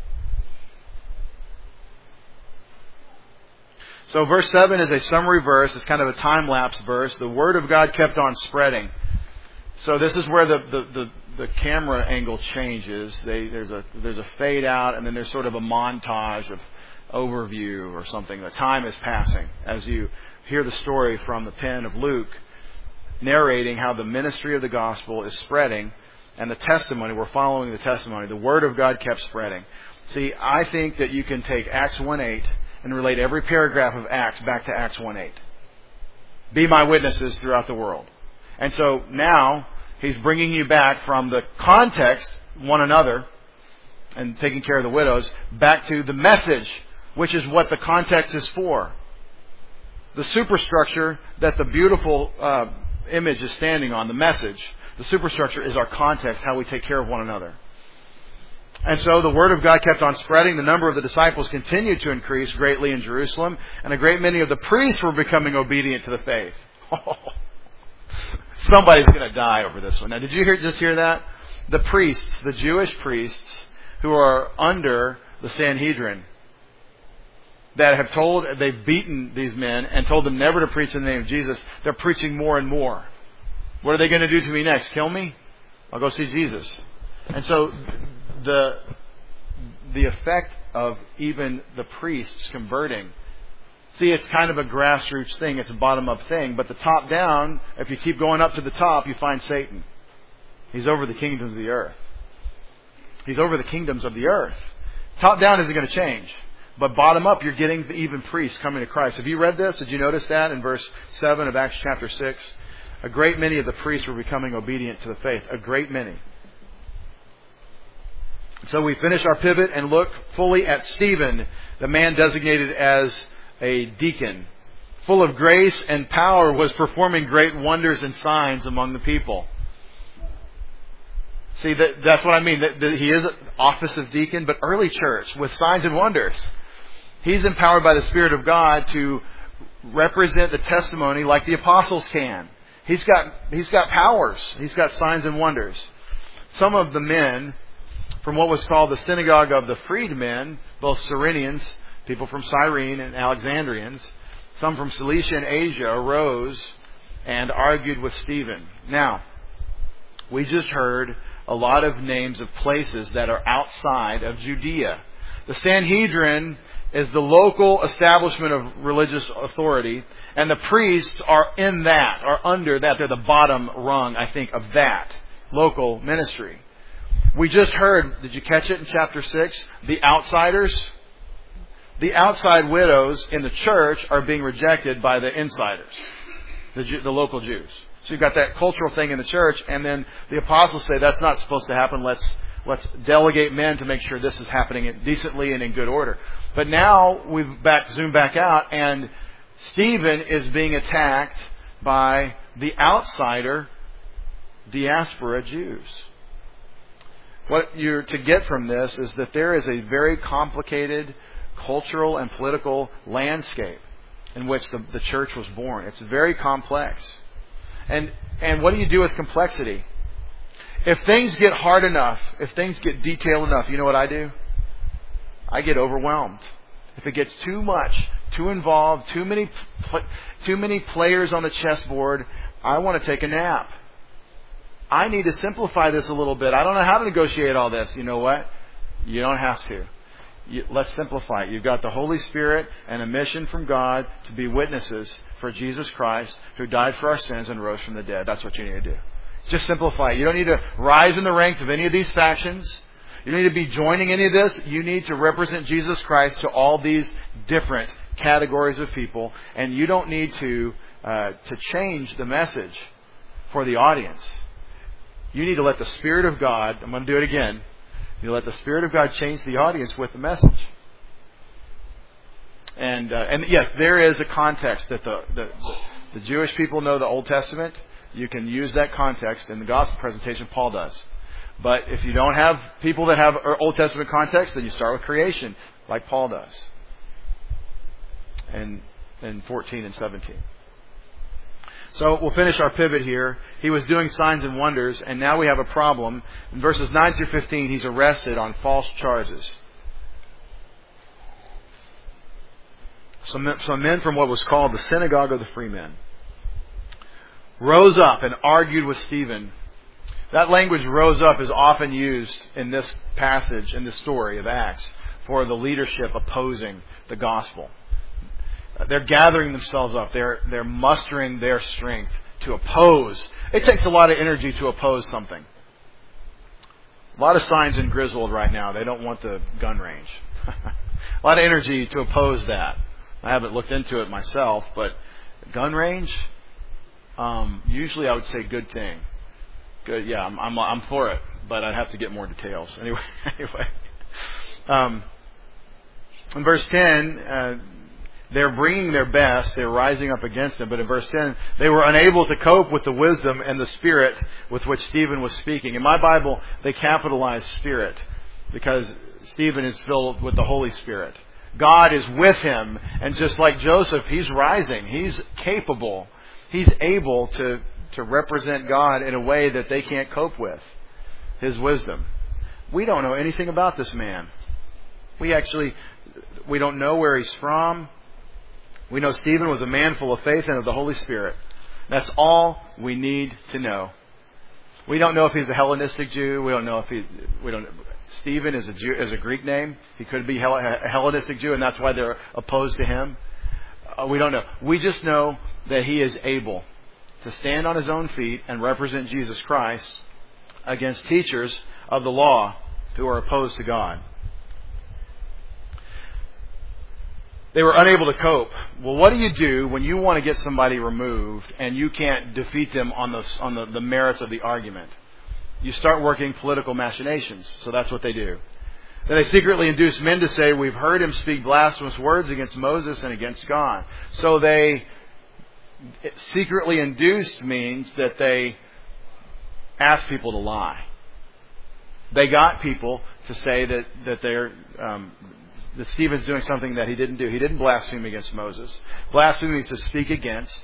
A: So verse 7 is a summary verse. It's kind of a time-lapse verse. The Word of God kept on spreading. So this is where the camera angle changes. There's a fade out, and then there's sort of a montage of overview or something. The time is passing as you hear the story from the pen of Luke, narrating how the ministry of the gospel is spreading. And the testimony, we're following the testimony. The Word of God kept spreading. See, I think that you can take Acts 1:8 and relate every paragraph of Acts back to Acts 1:8. Be my witnesses throughout the world. And so now, he's bringing you back from the context, one another, and taking care of the widows, back to the message, which is what the context is for. The superstructure that the beautiful image is standing on, the message. The superstructure is our context, how we take care of one another. And so the Word of God kept on spreading. The number of the disciples continued to increase greatly in Jerusalem, and a great many of the priests were becoming obedient to the faith. Somebody's going to die over this one. Now, did you just hear that? The priests, the Jewish priests who are under the Sanhedrin, that they've beaten these men and told them never to preach in the name of Jesus, they're preaching more and more. What are they going to do to me next? Kill me? I'll go see Jesus. And so the effect of even the priests converting. See, it's kind of a grassroots thing. It's a bottom-up thing. But the top-down, if you keep going up to the top, you find Satan. He's over the kingdoms of the earth. He's over the kingdoms of the earth. Top-down isn't going to change. But bottom-up, you're getting the even priests coming to Christ. Have you read this? Did you notice that in verse 7 of Acts chapter 6? A great many of the priests were becoming obedient to the faith. A great many. So we finish our pivot and look fully at Stephen, the man designated as a deacon. Full of grace and power, was performing great wonders and signs among the people. See, that's what I mean. That he is office of deacon, but early church with signs and wonders. He's empowered by the Spirit of God to represent the testimony like the apostles can. He's got powers. He's got signs and wonders. Some of the men from what was called the synagogue of the freedmen, both Cyrenians, people from Cyrene, and Alexandrians, some from Cilicia and Asia, arose and argued with Stephen. Now, we just heard a lot of names of places that are outside of Judea. The Sanhedrin is the local establishment of religious authority, and the priests are in that, are under that. They're the bottom rung, I think, of that local ministry. We just heard, did you catch it in chapter 6? The outsiders. The outside widows in the church are being rejected by the insiders, the local Jews. So you've got that cultural thing in the church, and then the apostles say that's not supposed to happen. Let's delegate men to make sure this is happening decently and in good order. But now we've zoomed back out, and Stephen is being attacked by the outsider diaspora Jews. What you're to get from this is that there is a very complicated cultural and political landscape in which the church was born. It's very complex. And what do you do with complexity? If things get hard enough, if things get detailed enough, you know what I do? I get overwhelmed. If it gets too much, too involved, too many players on the chessboard, I want to take a nap. I need to simplify this a little bit. I don't know how to negotiate all this. You know what? You don't have to. Let's simplify it. You've got the Holy Spirit and a mission from God to be witnesses for Jesus Christ, who died for our sins and rose from the dead. That's what you need to do. Just simplify it. You don't need to rise in the ranks of any of these factions. You don't need to be joining any of this. You need to represent Jesus Christ to all these different categories of people. And you don't need to change the message for the audience. You need to let the Spirit of God, I'm going to do it again, you let the Spirit of God change the audience with the message. And yes, there is a context that the Jewish people know the Old Testament. You can use that context in the gospel presentation. Paul does. But if you don't have people that have Old Testament context, then you start with creation, like Paul does. And in 14 and 17. So we'll finish our pivot here. He was doing signs and wonders, and now we have a problem. In verses 9 through 15, he's arrested on false charges. Some men from what was called the synagogue of the freemen rose up and argued with Stephen. That language, rose up, is often used in this passage, in the story of Acts, for the leadership opposing the gospel. They're gathering themselves up. They're mustering their strength to oppose. It takes a lot of energy to oppose something. A lot of signs in Griswold right now. They don't want the gun range. A lot of energy to oppose that. I haven't looked into it myself, but gun range, usually I would say good thing. Good, yeah, I'm for it, but I'd have to get more details. Anyway. In verse 10, they're bringing their best. They're rising up against him. But in verse 10, they were unable to cope with the wisdom and the spirit with which Stephen was speaking. In my Bible, they capitalize spirit because Stephen is filled with the Holy Spirit. God is with him. And just like Joseph, he's rising. He's capable. He's able to represent God in a way that they can't cope with. His wisdom. We don't know anything about this man. We don't know where he's from. We know Stephen was a man full of faith and of the Holy Spirit. That's all we need to know. We don't know if he's a Hellenistic Jew. We don't know if Stephen is a Greek name. He could be a Hellenistic Jew, and that's why they're opposed to him. We don't know. We just know that he is able to stand on his own feet and represent Jesus Christ against teachers of the law who are opposed to God. They were unable to cope. Well, what do you do when you want to get somebody removed and you can't defeat them on the merits of the argument? You start working political machinations. So that's what they do. Then they secretly induce men to say, we've heard him speak blasphemous words against Moses and against God. So secretly induced means that they ask people to lie. They got people to say that Stephen's doing something that he didn't do. He didn't blaspheme against Moses. Blasphemy is to speak against,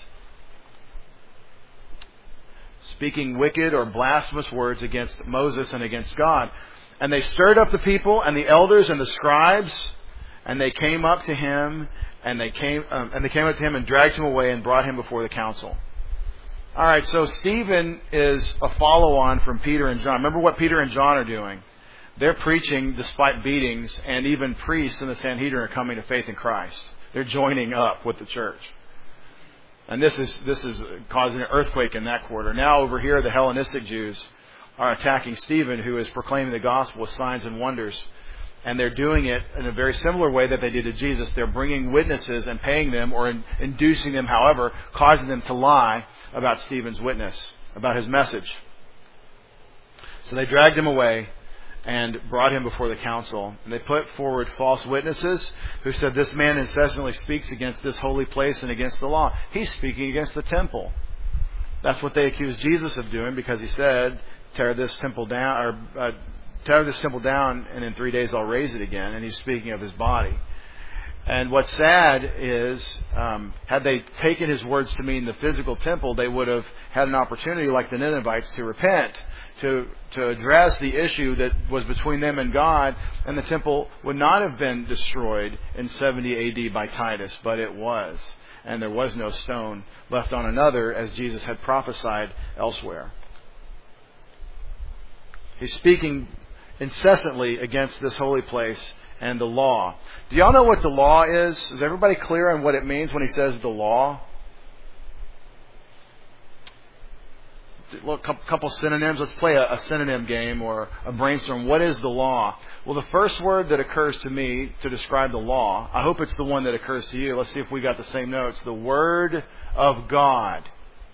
A: speaking wicked or blasphemous words against Moses and against God. And they stirred up the people and the elders and the scribes, and they came up to him, and they came up to him and dragged him away and brought him before the council. All right, so Stephen is a follow-on from Peter and John. Remember what Peter and John are doing. They're preaching despite beatings, and even priests in the Sanhedrin are coming to faith in Christ. They're joining up with the church. And this is causing an earthquake in that quarter. Now over here, the Hellenistic Jews are attacking Stephen, who is proclaiming the gospel with signs and wonders. And they're doing it in a very similar way that they did to Jesus. They're bringing witnesses and paying them, or inducing them, however, causing them to lie about Stephen's witness, about his message. So they dragged him away and brought him before the council. And they put forward false witnesses who said, this man incessantly speaks against this holy place and against the law. He's speaking against the temple. That's what they accused Jesus of doing, because he said, tear this temple down, and in 3 days I'll raise it again. And he's speaking of his body. And what's sad is, had they taken his words to mean the physical temple, they would have had an opportunity, like the Ninevites, to repent, to address the issue that was between them and God, and the temple would not have been destroyed in 70 AD by Titus, but it was. And there was no stone left on another, as Jesus had prophesied elsewhere. He's speaking incessantly against this holy place and the law. Do y'all know what the law is? Is everybody clear on what it means when he says the law? Look, a couple synonyms. Let's play a synonym game or a brainstorm. What is the law? Well, the first word that occurs to me to describe the law, I hope it's the one that occurs to you. Let's see if we got the same notes. The Word of God.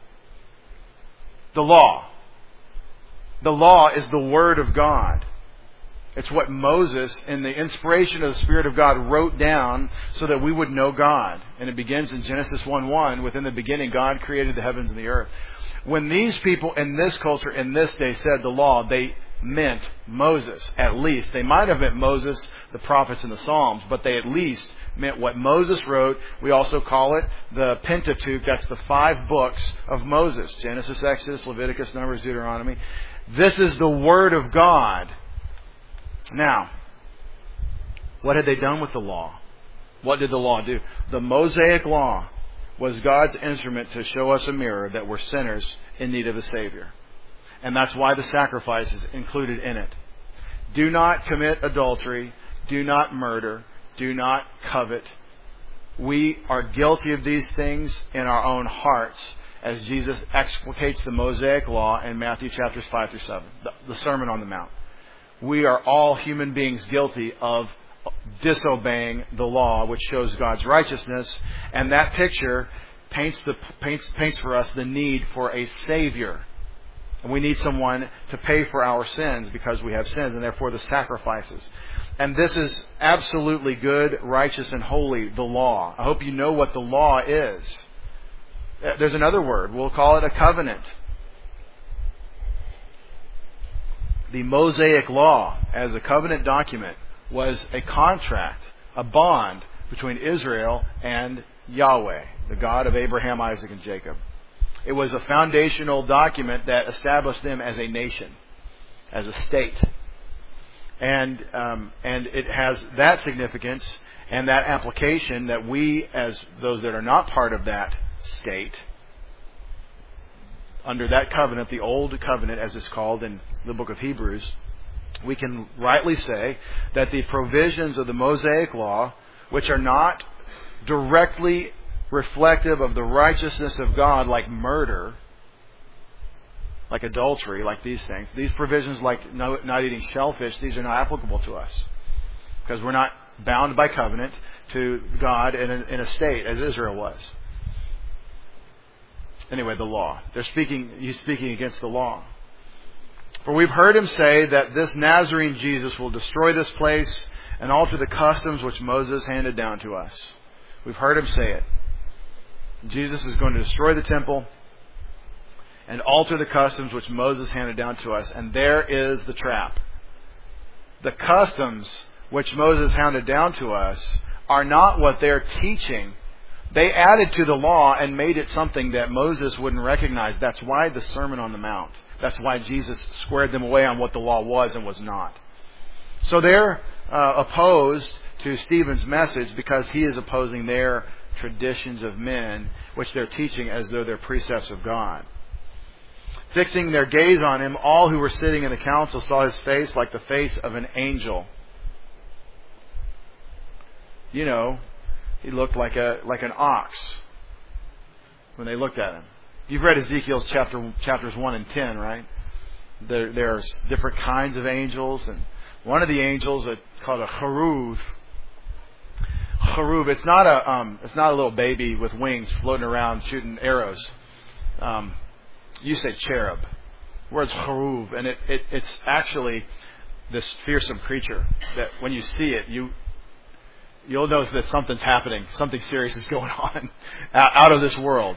A: The law. The law is the Word of God. It's what Moses, in the inspiration of the Spirit of God, wrote down so that we would know God. And it begins in Genesis 1:1. Within the beginning, God created the heavens and the earth. When these people in this culture, in this day, said the law, they meant Moses, at least. They might have meant Moses, the prophets, and the Psalms, but they at least meant what Moses wrote. We also call it the Pentateuch. That's the 5 books of Moses. Genesis, Exodus, Leviticus, Numbers, Deuteronomy. This is the Word of God. Now, what had they done with the law? What did the law do? The Mosaic Law was God's instrument to show us a mirror that we're sinners in need of a Savior. And that's why the sacrifice is included in it. Do not commit adultery. Do not murder. Do not covet. We are guilty of these things in our own hearts, as Jesus explicates the Mosaic Law in Matthew chapters 5 through 7, the Sermon on the Mount. We are all human beings guilty of disobeying the law, which shows God's righteousness, and that picture paints for us the need for a Savior. And we need someone to pay for our sins because we have sins, and therefore the sacrifices. And this is absolutely good, righteous, and holy, the law. I hope you know what the law is. There's another word. We'll call it a covenant. The Mosaic Law, as a covenant document, was a contract, a bond between Israel and Yahweh, the God of Abraham, Isaac, and Jacob. It was a foundational document that established them as a nation, as a state. And it has that significance and that application that we, as those that are not part of that state, under that covenant, the Old Covenant, as it's called in the book of Hebrews, we can rightly say that the provisions of the Mosaic Law, which are not directly reflective of the righteousness of God, like murder, like adultery, like these things, these provisions like not eating shellfish, these are not applicable to us because we're not bound by covenant to God in a state as Israel was. Anyway, the law. He's speaking against the law. For we've heard him say that this Nazarene Jesus will destroy this place and alter the customs which Moses handed down to us. We've heard him say it. Jesus is going to destroy the temple and alter the customs which Moses handed down to us. And there is the trap. the customs which Moses handed down to us are not what they're teaching. They added to the law and made it something that Moses wouldn't recognize. That's why the Sermon on the Mount. That's why Jesus squared them away on what the law was and was not. So they're opposed to Stephen's message because he is opposing their traditions of men, which they're teaching as though they're precepts of God. Fixing their gaze on him, all who were sitting in the council saw his face like the face of an angel. You know, he looked like an ox when they looked at him. You've read Ezekiel's chapters 1 and 10, right? There are different kinds of angels, and one of the angels called a cherub. Cherub. It's not a little baby with wings floating around shooting arrows. You say cherub. The word's cherub, and it's actually this fearsome creature that when you see it, you'll notice that something's happening. Something serious is going on out of this world.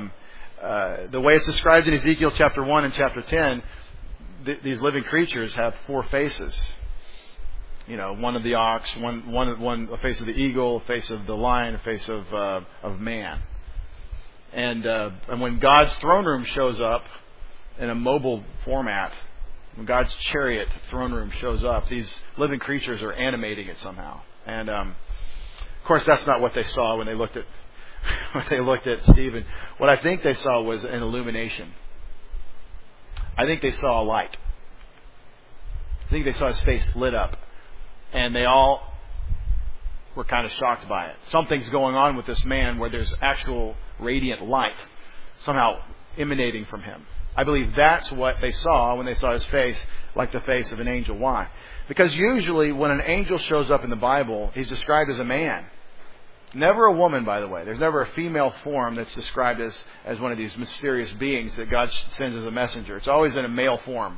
A: The way it's described in Ezekiel chapter 1 and chapter 10, these living creatures have 4 faces. You know, one of the ox, a face of the eagle, a face of the lion, a face of man. And when God's throne room shows up in a mobile format, when God's chariot throne room shows up, these living creatures are animating it somehow. And of course, that's not what they saw when they looked at Stephen. What I think they saw was an illumination. I think they saw a light. I think they saw his face lit up. And they all were kind of shocked by it. Something's going on with this man where there's actual radiant light somehow emanating from him. I believe that's what they saw when they saw his face like the face of an angel. Why? Because usually when an angel shows up in the Bible, he's described as a man. Never a woman, by the way. There's never a female form that's described as one of these mysterious beings that God sends as a messenger. It's always in a male form.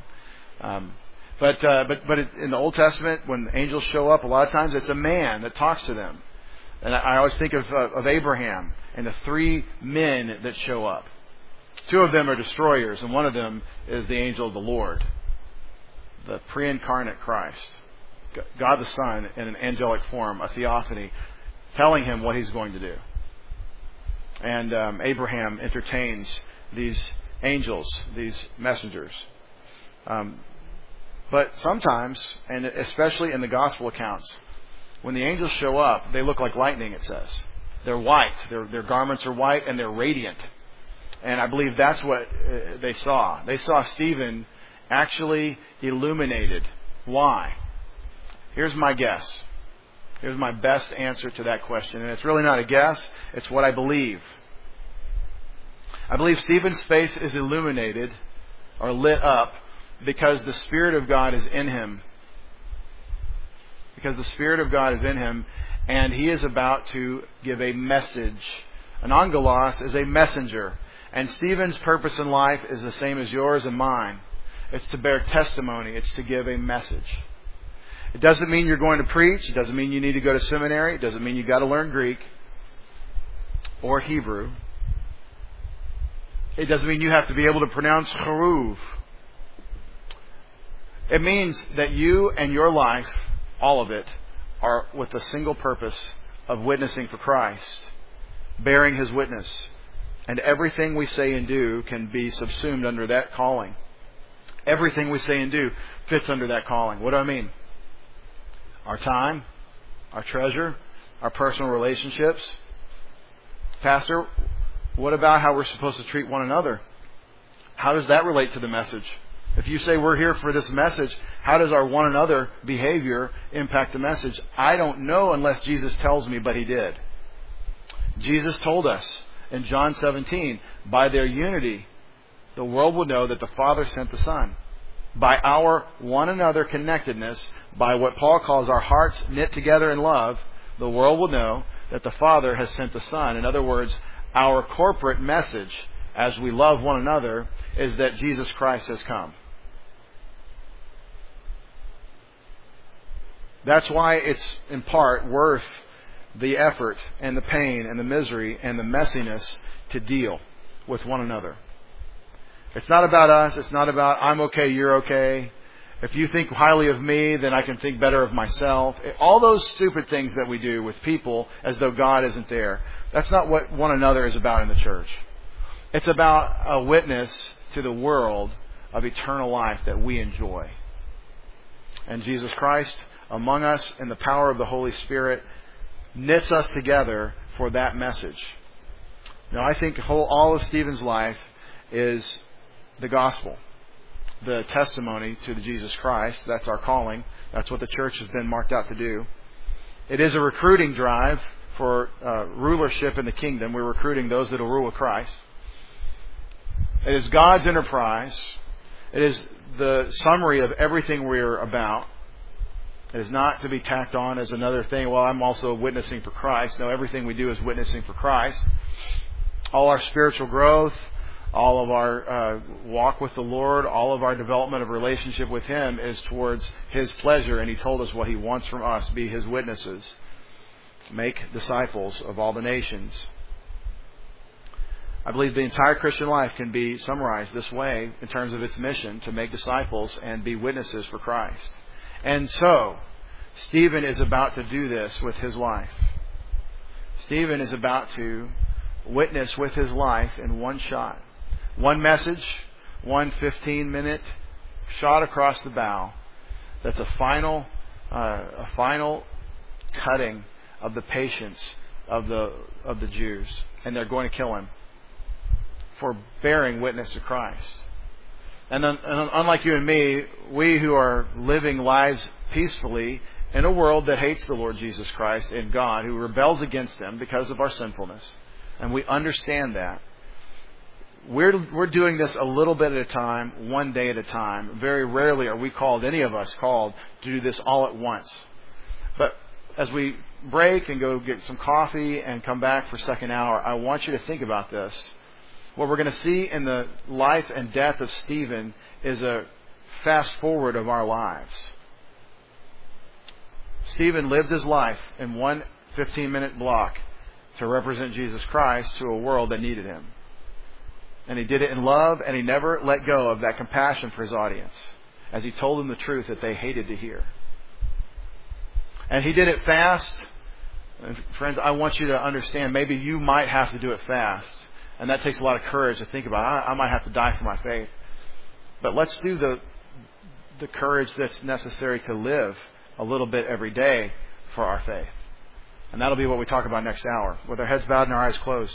A: But in the Old Testament, when angels show up, a lot of times it's a man that talks to them. And I always think of Abraham and the 3 men that show up. 2 of them are destroyers, and one of them is the angel of the Lord, the pre-incarnate Christ, God the Son in an angelic form, a theophany, telling him what he's going to do. And Abraham entertains these angels, these messengers. But sometimes, and especially in the gospel accounts, when the angels show up, they look like lightning, it says. They're white. Their garments are white and they're radiant. And I believe that's what they saw. They saw Stephen actually illuminated. Why? Here's my guess. Here's my best answer to that question. And it's really not a guess. It's what I believe. I believe Stephen's face is illuminated or lit up because the Spirit of God is in him. Because the Spirit of God is in him, and he is about to give a message. An angelos is a messenger. And Stephen's purpose in life is the same as yours and mine. It's to bear testimony. It's to give a message. It doesn't mean you're going to preach. It doesn't mean you need to go to seminary. It doesn't mean you've got to learn Greek or Hebrew. It doesn't mean you have to be able to pronounce Charuv. It means that you and your life, all of it, are with the single purpose of witnessing for Christ, bearing His witness. And everything we say and do can be subsumed under that calling. Everything we say and do fits under that calling. What do I mean? Our time, our treasure, our personal relationships. Pastor, what about how we're supposed to treat one another? How does that relate to the message? If you say we're here for this message, how does our one another behavior impact the message? I don't know unless Jesus tells me, but He did. Jesus told us in John 17, by their unity, the world will know that the Father sent the Son. By our one another connectedness, by what Paul calls our hearts knit together in love, the world will know that the Father has sent the Son. In other words, our corporate message as we love one another is that Jesus Christ has come. That's why it's in part worth the effort and the pain and the misery and the messiness to deal with one another. It's not about us. It's not about I'm okay, you're okay. If you think highly of me, then I can think better of myself. All those stupid things that we do with people as though God isn't there. That's not what one another is about in the church. It's about a witness to the world of eternal life that we enjoy. And Jesus Christ among us in the power of the Holy Spirit knits us together for that message. Now, I think all of Stephen's life is the gospel, the testimony to Jesus Christ. That's our calling. That's what the church has been marked out to do. It is a recruiting drive for rulership in the kingdom. We're recruiting those that will rule with Christ. It is God's enterprise. It is the summary of everything we're about. It is not to be tacked on as another thing. Well, I'm also witnessing for Christ. No, everything we do is witnessing for Christ. All our spiritual growth, all of our walk with the Lord, all of our development of relationship with Him is towards His pleasure. And He told us what He wants from us, be His witnesses. Make disciples of all the nations. I believe the entire Christian life can be summarized this way in terms of its mission, to make disciples and be witnesses for Christ. And so, Stephen is about to do this with his life. Stephen is about to witness with his life in one shot. One message, one 15-minute shot across the bow. That's a final cutting of the patience of the Jews. And they're going to kill him for bearing witness to Christ. And unlike you and me, we who are living lives peacefully in a world that hates the Lord Jesus Christ and God, who rebels against Him because of our sinfulness, and we understand that, we're doing this a little bit at a time, one day at a time. Very rarely are we called, any of us called, to do this all at once. But as we break and go get some coffee and come back for second hour, I want you to think about this. What we're going to see in the life and death of Stephen is a fast forward of our lives. Stephen lived his life in one 15-minute block to represent Jesus Christ to a world that needed Him. And he did it in love, and he never let go of that compassion for his audience as he told them the truth that they hated to hear. And he did it fast. And friends, I want you to understand, maybe you might have to do it fast. And that takes a lot of courage to think about. I might have to die for my faith. But let's do the courage that's necessary to live a little bit every day for our faith. And that'll be what we talk about next hour, with our heads bowed and our eyes closed.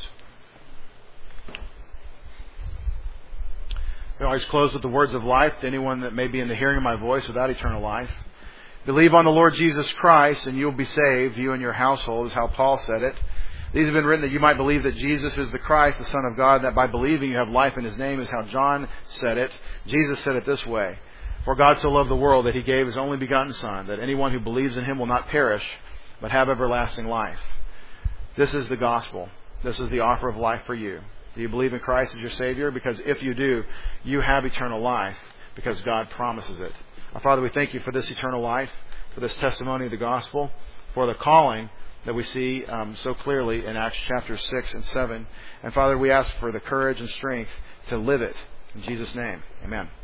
A: We always close with the words of life to anyone that may be in the hearing of my voice without eternal life. Believe on the Lord Jesus Christ and you'll be saved, you and your household, is how Paul said it. These have been written that you might believe that Jesus is the Christ, the Son of God, that by believing you have life in His name, is how John said it. Jesus said it this way: For God so loved the world that He gave His only begotten Son, that anyone who believes in Him will not perish, but have everlasting life. This is the gospel. This is the offer of life for you. Do you believe in Christ as your Savior? Because if you do, you have eternal life, because God promises it. Our Father, we thank You for this eternal life, for this testimony of the gospel, for the calling that we see so clearly in Acts chapters 6 and 7. And Father, we ask for the courage and strength to live it. In Jesus' name, amen.